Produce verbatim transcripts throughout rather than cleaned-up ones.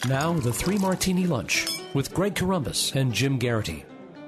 Now, the Three Martini Lunch with Greg Corombos and Jim Garrity.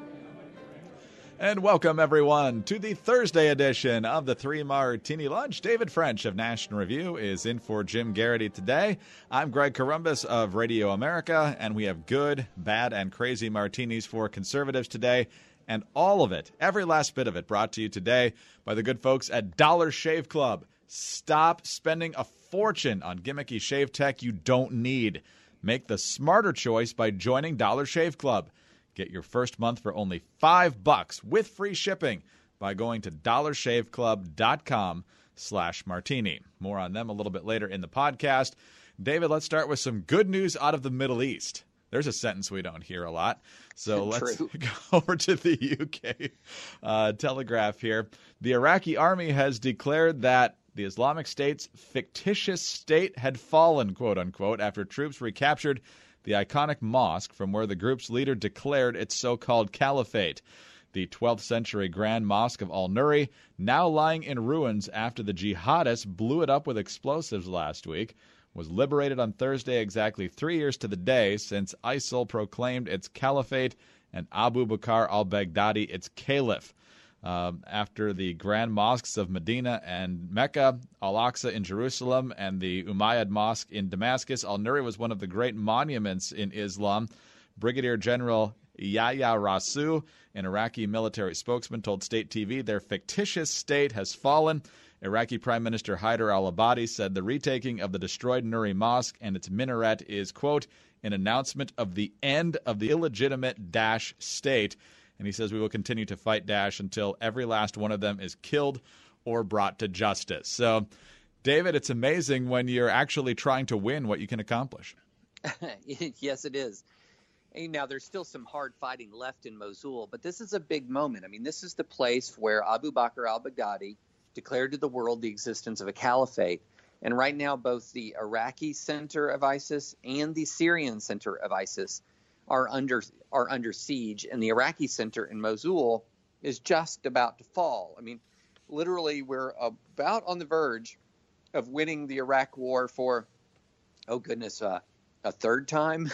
And welcome, everyone, to the Thursday edition of the Three Martini Lunch. David French of National Review is in for Jim Garrity today. I'm Greg Corombos of Radio America, and we have good, bad, and crazy martinis for conservatives today. And all of it, every last bit of it, brought to you today by the good folks at Dollar Shave Club. Stop spending a fortune on gimmicky shave tech you don't need. Make the smarter choice by joining Dollar Shave Club. Get your first month for only five bucks with free shipping by going to dollarshaveclub.com slash martini. More on them a little bit later in the podcast. David, let's start with some good news out of the Middle East. There's a sentence we don't hear a lot. So let's True. go over to the U K uh, Telegraph here. The Iraqi army has declared that the Islamic State's fictitious state had fallen, quote unquote, after troops recaptured the iconic mosque from where the group's leader declared its so-called caliphate. The twelfth century Grand Mosque of Al-Nuri, now lying in ruins after the jihadists blew it up with explosives last week, was liberated on Thursday, exactly three years to the day since ISIL proclaimed its caliphate and Abu Bakr al-Baghdadi its caliph. Um, after the Grand Mosques of Medina and Mecca, Al-Aqsa in Jerusalem, and the Umayyad Mosque in Damascus, Al-Nuri was one of the great monuments in Islam. Brigadier General Yahya Rasu, an Iraqi military spokesman, told State T V their fictitious state has fallen. Iraqi Prime Minister Haider al-Abadi said the retaking of the destroyed Nuri Mosque and its minaret is, quote, an announcement of the end of the illegitimate Daesh state. And he says we will continue to fight Daesh until every last one of them is killed or brought to justice. So, David, it's amazing when you're actually trying to win what you can accomplish. Yes, it is. And now, there's still some hard fighting left in Mosul, but this is a big moment. I mean, this is the place where Abu Bakr al-Baghdadi declared to the world the existence of a caliphate. And right now, both the Iraqi center of ISIS and the Syrian center of ISIS are under are under siege, and the Iraqi center in Mosul is just about to fall. I mean, literally, we're about on the verge of winning the Iraq war for, oh goodness, uh, a third time.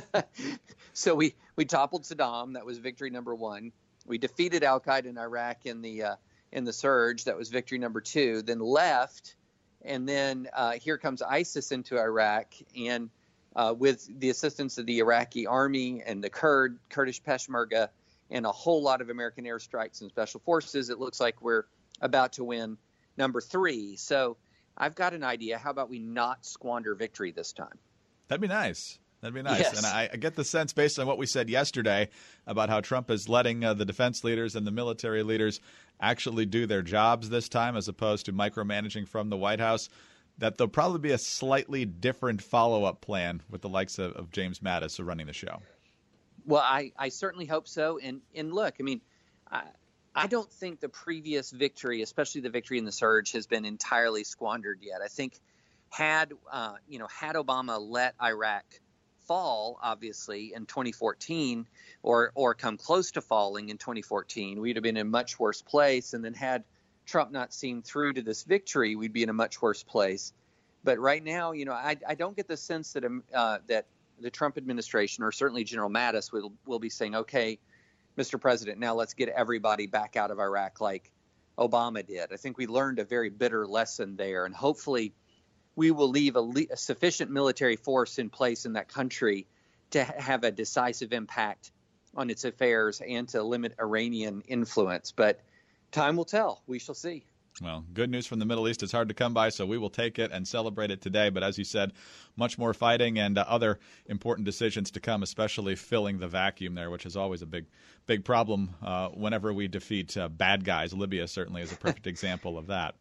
So we, we toppled Saddam. That was victory number one. We defeated al-Qaeda in Iraq in the uh, in the surge. That was victory number two. Then left, and then uh, here comes ISIS into Iraq, and Uh, with the assistance of the Iraqi army and the Kurd, Kurdish Peshmerga, and a whole lot of American airstrikes and special forces, it looks like we're about to win number three. So I've got an idea. How about we not squander victory this time? That'd be nice. That'd be nice. Yes. And I, I get the sense, based on what we said yesterday, about how Trump is letting uh, the defense leaders and the military leaders actually do their jobs this time, as opposed to micromanaging from the White House, that there'll probably be a slightly different follow-up plan with the likes of, of James Mattis running the show. Well, I, I certainly hope so. And and look, I mean, I, I don't think the previous victory, especially the victory in the surge, has been entirely squandered yet. I think had uh, you know had Obama let Iraq fall, obviously, in twenty fourteen, or or come close to falling in twenty fourteen, we'd have been in a much worse place. And then had Trump not seen through to this victory, we'd be in a much worse place. But right now, you know, I, I don't get the sense that uh, that the Trump administration, or certainly General Mattis, will will be saying, okay, Mister President, now let's get everybody back out of Iraq like Obama did. I think we learned a very bitter lesson there, and hopefully we will leave a, le- a sufficient military force in place in that country to ha- have a decisive impact on its affairs and to limit Iranian influence. But time will tell. We shall see. Well, good news from the Middle East is hard to come by, so we will take it and celebrate it today. But as you said, much more fighting and uh, other important decisions to come, especially filling the vacuum there, which is always a big, big problem uh, whenever we defeat uh, bad guys. Libya certainly is a perfect example of that.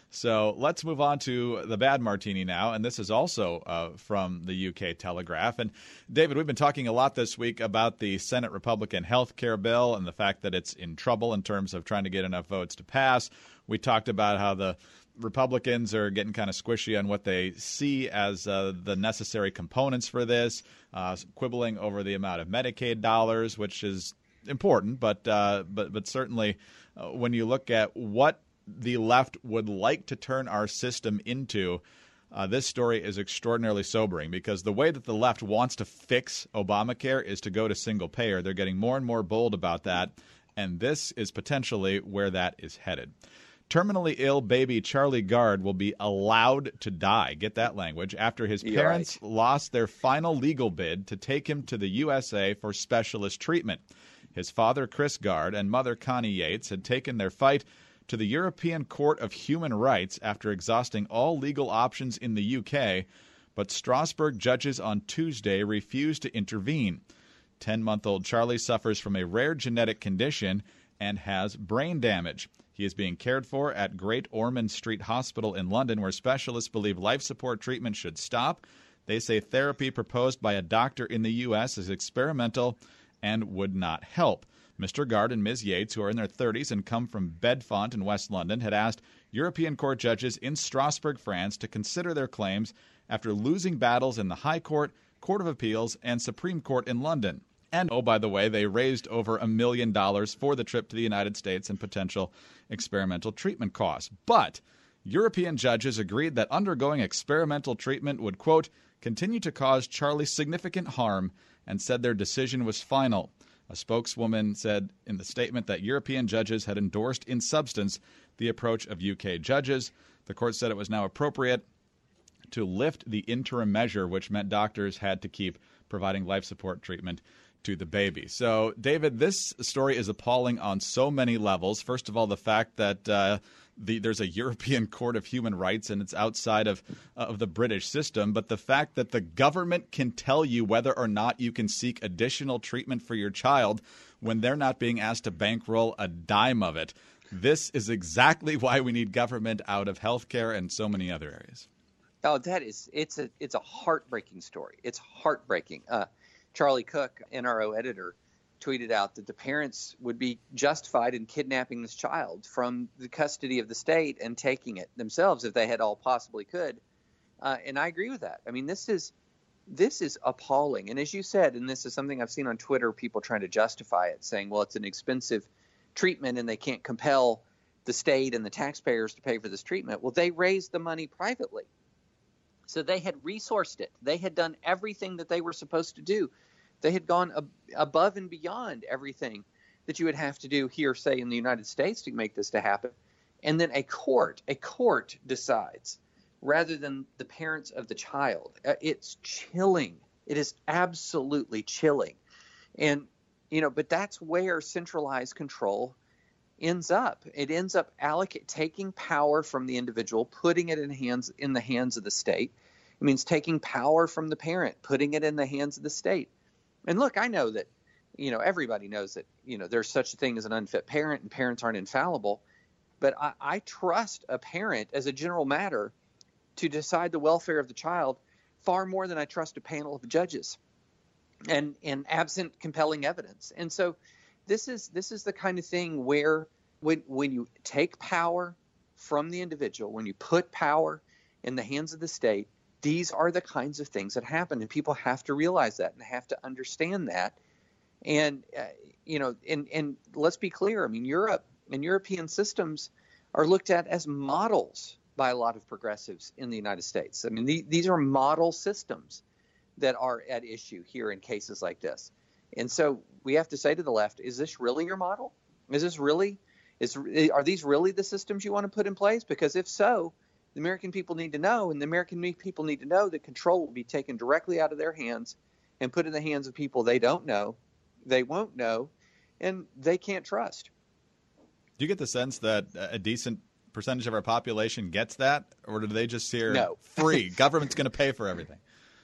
So let's move on to the bad martini now, and this is also uh, from the U K Telegraph. And David, we've been talking a lot this week about the Senate Republican health care bill and the fact that it's in trouble in terms of trying to get enough votes to pass. We talked about how the Republicans are getting kind of squishy on what they see as uh, the necessary components for this, uh, quibbling over the amount of Medicaid dollars, which is important, but uh, but but certainly uh, when you look at what the left would like to turn our system into, Uh, this story is extraordinarily sobering because the way that the left wants to fix Obamacare is to go to single payer. They're getting more and more bold about that, and this is potentially where that is headed. Terminally ill baby Charlie Gard will be allowed to die, get that language, after his You're parents right. lost their final legal bid to take him to the U S A for specialist treatment. His father, Chris Gard, and mother, Connie Yates, had taken their fight to the European Court of Human Rights after exhausting all legal options in the U K, but Strasbourg judges on Tuesday refused to intervene. Ten-month-old Charlie suffers from a rare genetic condition and has brain damage. He is being cared for at Great Ormond Street Hospital in London, where specialists believe life support treatment should stop. They say therapy proposed by a doctor in the U S is experimental and would not help. Mister Gard and Miz Yates, who are in their thirties and come from Bedfont in West London, had asked European court judges in Strasbourg, France, to consider their claims after losing battles in the High Court, Court of Appeals, and Supreme Court in London. And, oh, by the way, they raised over a million dollars for the trip to the United States and potential experimental treatment costs. But European judges agreed that undergoing experimental treatment would, quote, continue to cause Charlie significant harm, and said their decision was final. A spokeswoman said in the statement that European judges had endorsed in substance the approach of U K judges. The court said it was now appropriate to lift the interim measure, which meant doctors had to keep providing life support treatment to the baby. So, David, this story is appalling on so many levels. First of all, the fact that uh, the, there's a European Court of Human Rights and it's outside of, uh, of the British system, but the fact that the government can tell you whether or not you can seek additional treatment for your child when they're not being asked to bankroll a dime of it. This is exactly why we need government out of healthcare and so many other areas. Oh, that is it's a it's a heartbreaking story. It's heartbreaking. Uh, Charlie Cook, N R O editor, tweeted out that the parents would be justified in kidnapping this child from the custody of the state and taking it themselves if they had all possibly could. Uh, and I agree with that. I mean, this is this is appalling. And as you said, and this is something I've seen on Twitter, people trying to justify it, saying, well, it's an expensive treatment and they can't compel the state and the taxpayers to pay for this treatment. Well, they raised the money privately. So they had resourced it. They had done everything that they were supposed to do. They had gone ab- above and beyond everything that you would have to do here, say, in the United States to make this to happen. And then a court, a court decides rather than the parents of the child. Uh, it's chilling. It is absolutely chilling. And, you know, but that's where centralized control ends up. It ends up allocate, taking power from the individual, putting it in hands in the hands of the state. It means taking power from the parent, putting it in the hands of the state. And look, I know that, you know, everybody knows that, you know, there's such a thing as an unfit parent and parents aren't infallible. But I, I trust a parent as a general matter to decide the welfare of the child far more than I trust a panel of judges and, and absent compelling evidence. And so this is this is the kind of thing where when when you take power from the individual, when you put power in the hands of the state, these are the kinds of things that happen, and people have to realize that and have to understand that. And, uh, you know, and, and let's be clear. I mean, Europe and European systems are looked at as models by a lot of progressives in the United States. I mean, the, these are model systems that are at issue here in cases like this. And so we have to say to the left, is this really your model? Is this really, is, are these really the systems you want to put in place? Because if so, the American people need to know, and the American people need to know that control will be taken directly out of their hands and put in the hands of people they don't know, they won't know, and they can't trust. Do you get the sense that a decent percentage of our population gets that, or do they just hear no. free, government's going to pay for everything?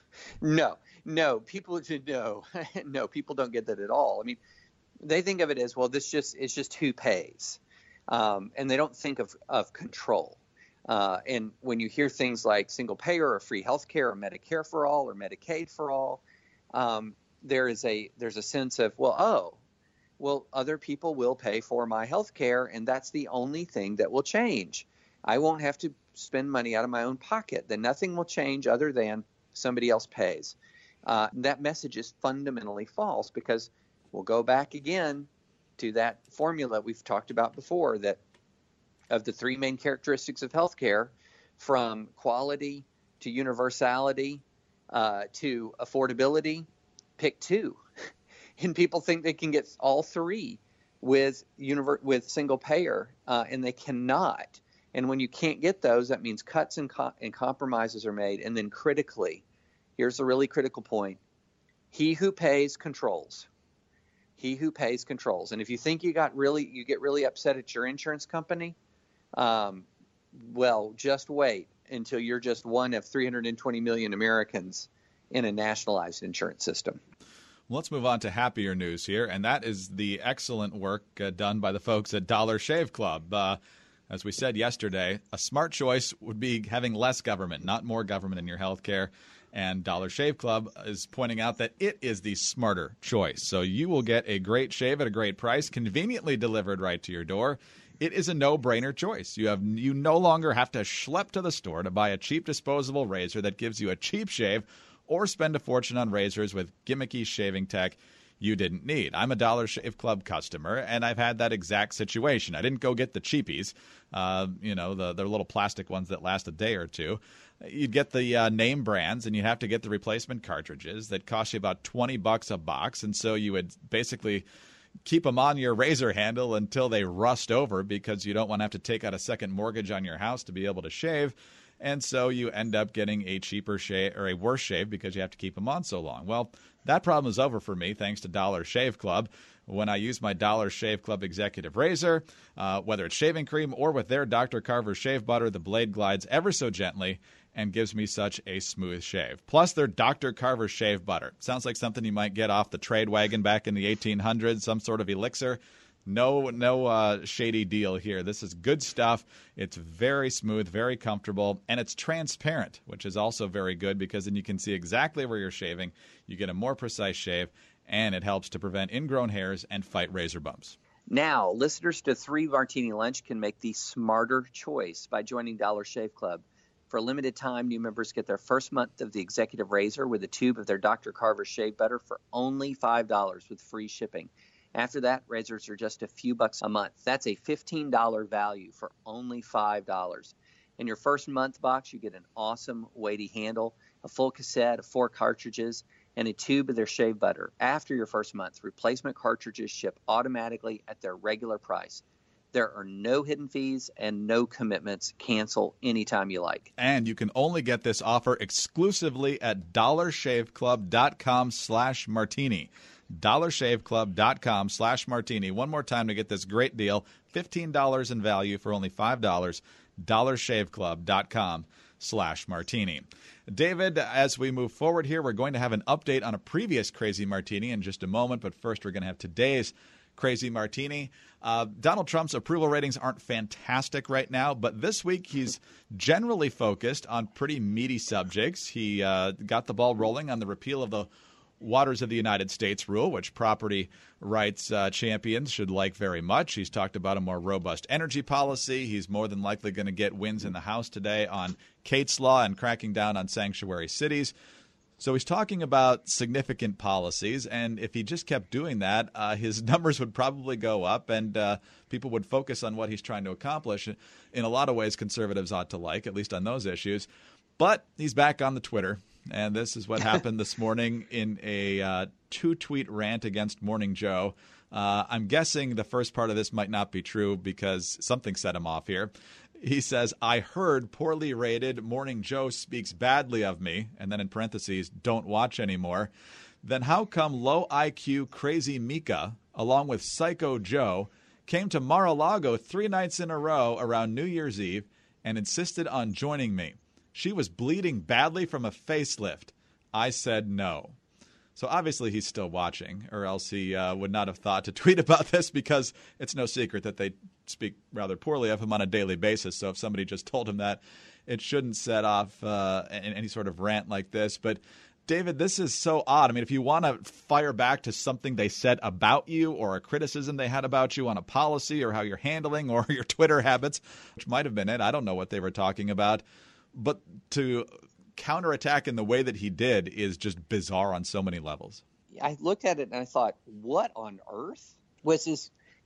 No, no, people no, no, people don't get that at all. I mean, they think of it as, well, this just it's just who pays, um, and they don't think of of control. Uh, and when you hear things like single payer or free health care or Medicare for all or Medicaid for all, um, there is a there's a sense of, well, oh, well, other people will pay for my health care, and that's the only thing that will change. I won't have to spend money out of my own pocket. Then nothing will change other than somebody else pays. Uh, that message is fundamentally false, because we'll go back again to that formula we've talked about before, that of the three main characteristics of healthcare, from quality to universality, uh, to affordability, pick two. And people think they can get all three with univer- with single payer, uh, and they cannot. And when you can't get those, that means cuts and, co- and compromises are made. And then critically, here's a really critical point. He who pays controls. He who pays controls. And if you think you got really, you get really upset at your insurance company, um, well, just wait until you're just one of three hundred twenty million Americans in a nationalized insurance system. Let's move on to happier news here, and that is the excellent work uh, done by the folks at Dollar Shave Club. Uh, as we said yesterday, a smart choice would be having less government, not more government in your health care. And Dollar Shave Club is pointing out that it is the smarter choice. So you will get a great shave at a great price, conveniently delivered right to your door. It is a no-brainer choice. You have you no longer have to schlep to the store to buy a cheap disposable razor that gives you a cheap shave, or spend a fortune on razors with gimmicky shaving tech you didn't need. I'm a Dollar Shave Club customer, and I've had that exact situation. I didn't go get the cheapies, uh, you know, the, the little plastic ones that last a day or two. You'd get the uh, name brands, and you'd have to get the replacement cartridges that cost you about twenty bucks a box, and so you would basically keep them on your razor handle until they rust over because you don't want to have to take out a second mortgage on your house to be able to shave. And so you end up getting a cheaper shave or a worse shave because you have to keep them on so long. Well, that problem is over for me thanks to Dollar Shave Club. When I use my Dollar Shave Club Executive Razor, uh, whether it's shaving cream or with their Doctor Carver Shave Butter, the blade glides ever so gently and gives me such a smooth shave. Plus, their Doctor Carver Shave Butter. Sounds like something you might get off the trade wagon back in the eighteen hundreds, some sort of elixir. No, no uh, shady deal here. This is good stuff. It's very smooth, very comfortable, and it's transparent, which is also very good because then you can see exactly where you're shaving. You get a more precise shave, and it helps to prevent ingrown hairs and fight razor bumps. Now, listeners to Three Martini Lunch can make the smarter choice by joining Dollar Shave Club. For a limited time, new members get their first month of the Executive Razor with a tube of their Doctor Carver Shave Butter for only five dollars with free shipping. After that, razors are just a few bucks a month. That's a fifteen dollars value for only five dollars. In your first month box, you get an awesome weighty handle, a full cassette of four cartridges, and a tube of their shave butter. After your first month, replacement cartridges ship automatically at their regular price. There are no hidden fees and no commitments. Cancel anytime you like. And you can only get this offer exclusively at dollarshaveclub.com slash martini. dollarshaveclub.com slash martini. One more time to get this great deal, fifteen dollars in value for only five dollars, dollarshaveclub.com slash martini. David, as we move forward here, we're going to have an update on a previous Crazy Martini in just a moment, but first we're going to have today's Crazy Martini. Uh, Donald Trump's approval ratings aren't fantastic right now, but this week he's generally focused on pretty meaty subjects. He uh, got the ball rolling on the repeal of the Waters of the United States rule, which property rights uh, champions should like very much. He's talked about a more robust energy policy. He's more than likely going to get wins in the House today on Kate's Law and cracking down on sanctuary cities. So he's talking about significant policies, and if he just kept doing that, uh, his numbers would probably go up, and uh, people would focus on what he's trying to accomplish. In a lot of ways, conservatives ought to like, at least on those issues. But he's back on the Twitter, and this is what happened this morning in a uh, two-tweet rant against Morning Joe. Uh, I'm guessing the first part of this might not be true because something set him off here. He says, I heard poorly rated Morning Joe speaks badly of me, and then in parentheses, don't watch anymore. Then how come low I Q Crazy Mika, along with Psycho Joe, came to Mar-a-Lago three nights in a row around New Year's Eve and insisted on joining me? She was bleeding badly from a facelift. I said no. So obviously he's still watching, or else he uh, would not have thought to tweet about this because it's no secret that they speak rather poorly of him on a daily basis. So if somebody just told him that, it shouldn't set off uh, any sort of rant like this. But David, this is so odd. I mean, if you want to fire back to something they said about you or a criticism they had about you on a policy or how you're handling or your Twitter habits, which might have been it. I don't know what they were talking about. But to counterattack in the way that he did is just bizarre on so many levels. I looked at it and I thought, what on earth was this?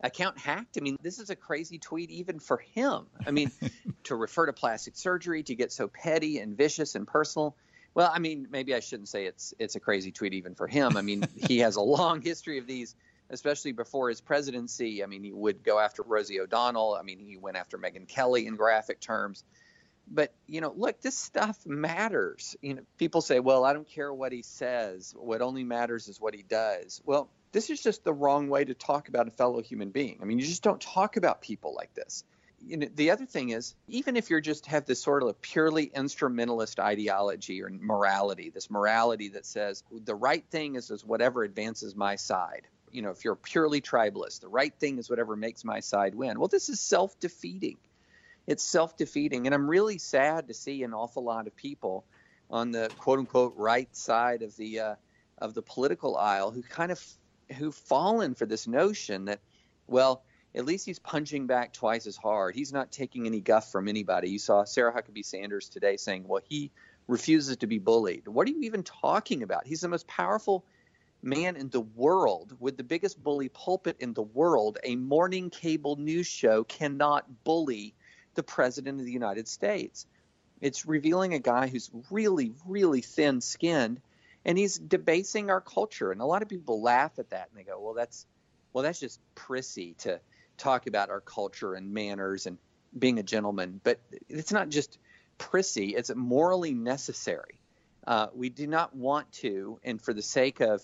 account hacked. I mean, this is a crazy tweet even for him. I mean, to refer to plastic surgery, to get so petty and vicious and personal. Well, I mean, maybe I shouldn't say it's it's a crazy tweet even for him. I mean, he has a long history of these, especially before his presidency. I mean, he would go after Rosie O'Donnell. I mean, he went after Megyn Kelly in graphic terms. But, you know, look, this stuff matters. You know, people say, well, I don't care what he says. What only matters is what he does. Well, this is just the wrong way to talk about a fellow human being. I mean, you just don't talk about people like this. You know, the other thing is, even if you're just have this sort of purely instrumentalist ideology or morality, this morality that says the right thing is, is whatever advances my side. You know, if you're purely tribalist, the right thing is whatever makes my side win. Well, this is self-defeating. It's self-defeating. And I'm really sad to see an awful lot of people on the quote unquote right side of the uh, of the political aisle who kind of who've fallen for this notion that, well, at least he's punching back twice as hard. He's not taking any guff from anybody. You saw Sarah Huckabee Sanders today saying, well, he refuses to be bullied. What are you even talking about? He's the most powerful man in the world with the biggest bully pulpit in the world. A morning cable news show cannot bully the president of the United States. It's revealing a guy who's really, really thin-skinned, and he's debasing our culture. And a lot of people laugh at that, and they go, well, that's well, that's just prissy to talk about our culture and manners and being a gentleman. But it's not just prissy, it's morally necessary. Uh, we do not want to, and for the sake of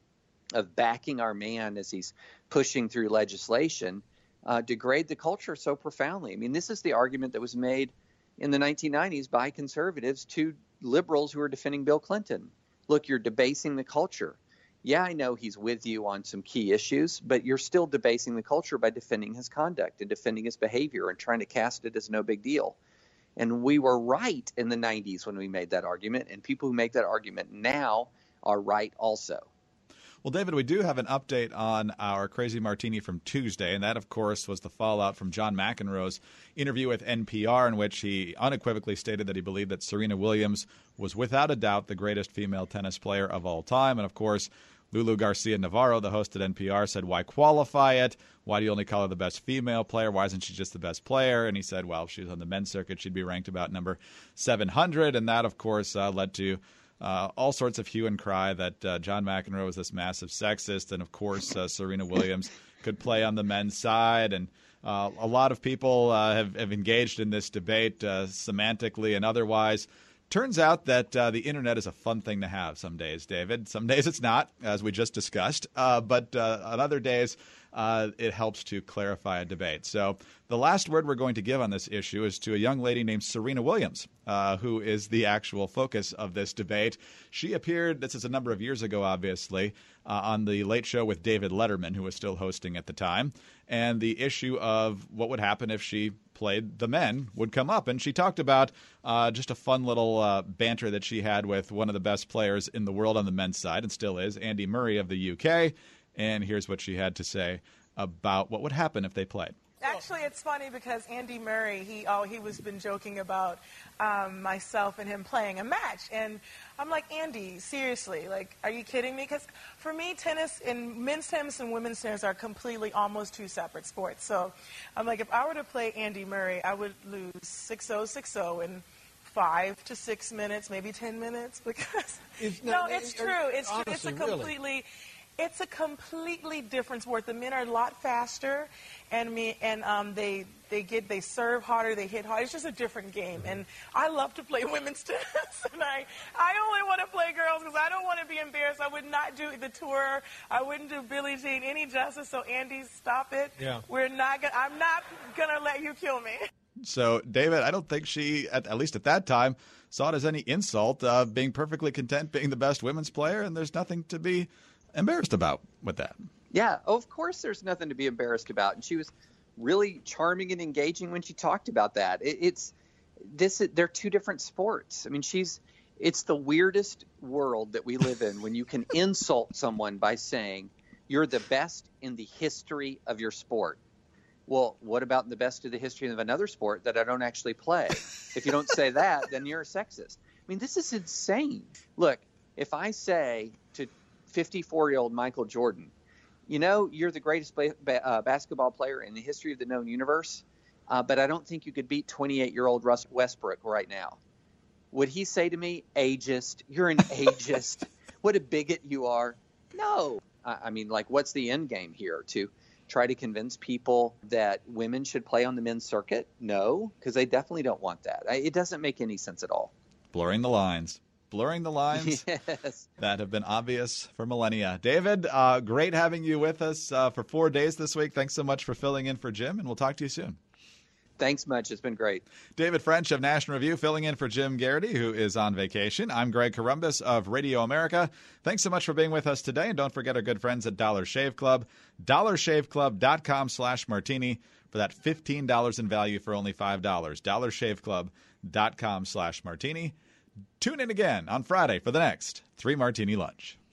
of backing our man as he's pushing through legislation, Uh, degrade the culture so profoundly. I mean, this is the argument that was made in the nineteen nineties by conservatives to liberals who are defending Bill Clinton. Look, you're debasing the culture. Yeah, I know he's with you on some key issues, but you're still debasing the culture by defending his conduct and defending his behavior and trying to cast it as no big deal. And we were right in the nineties when we made that argument, and people who make that argument now are right also. Well, David, we do have an update on our Crazy Martini from Tuesday, and that, of course, was the fallout from John McEnroe's interview with N P R, in which he unequivocally stated that he believed that Serena Williams was without a doubt the greatest female tennis player of all time. And, of course, Lulu Garcia-Navarro, the host at N P R, said, why qualify it? Why do you only call her the best female player? Why isn't she just the best player? And he said, well, if she was on the men's circuit, she'd be ranked about number seven hundred. And that, of course, uh, led to Uh, all sorts of hue and cry that uh, John McEnroe was this massive sexist, and of course uh, Serena Williams could play on the men's side. And uh, a lot of people uh, have, have engaged in this debate uh, semantically and otherwise. Turns out that uh, the internet is a fun thing to have some days, David. Some days it's not, as we just discussed. Uh, but uh, on other days, uh, it helps to clarify a debate. So the last word we're going to give on this issue is to a young lady named Serena Williams, uh, who is the actual focus of this debate. She appeared, this is a number of years ago, obviously, uh, on the Late Show with David Letterman, who was still hosting at the time. And the issue of what would happen if she played the men would come up. And she talked about uh, just a fun little uh, banter that she had with one of the best players in the world on the men's side, and still is, Andy Murray of the U K. And here's what she had to say about what would happen if they played. Actually, it's funny because Andy Murray, he oh, he was been joking about um, myself and him playing a match. And I'm like, Andy, seriously, like, are you kidding me? Because for me, tennis and men's tennis and women's tennis are completely almost two separate sports. So I'm like, if I were to play Andy Murray, I would lose six oh, six oh in five to six minutes, maybe ten minutes. Because it's no, not, it's it, true. It's honestly, it's a completely. Really. It's a completely different sport. The men are a lot faster, and me and um, they they get they serve harder, they hit harder. It's just a different game, and I love to play women's tennis, and I I only want to play girls because I don't want to be embarrassed. I would not do the tour. I wouldn't do Billie Jean any justice. So Andy, stop it. Yeah. We're not gonna. I'm not gonna let you kill me. So, David, I don't think she, at, at least at that time, saw it as any insult, uh, being perfectly content being the best women's player, and there's nothing to be embarrassed about with that. Yeah, of course there's nothing to be embarrassed about. And she was really charming and engaging when she talked about that. It, it's this, they're two different sports. I mean, she's, it's the weirdest world that we live in when you can insult someone by saying you're the best in the history of your sport. Well, what about the best of the history of another sport that I don't actually play? If you don't say that, then you're a sexist. I mean, this is insane. Look, if I say to fifty-four-year-old Michael Jordan, you know, you're the greatest ba- ba- uh, basketball player in the history of the known universe, uh, but I don't think you could beat twenty-eight-year-old Russ Westbrook right now. Would he say to me, ageist, you're an ageist, what a bigot you are? No. I, I mean, like, what's the end game here? To try to convince people that women should play on the men's circuit? No, because they definitely don't want that. I, it doesn't make any sense at all. Blurring the lines. Blurring the lines yes. that have been obvious for millennia. David, uh, great having you with us uh, for four days this week. Thanks so much for filling in for Jim, and we'll talk to you soon. Thanks much. It's been great. David French of National Review filling in for Jim Garrity, who is on vacation. I'm Greg Corombos of Radio America. Thanks so much for being with us today. And don't forget our good friends at Dollar Shave Club. dollar shave club dot com slash martini for that fifteen dollars in value for only five dollars. dollar shave club dot com slash martini. Tune in again on Friday for the next Three Martini Lunch.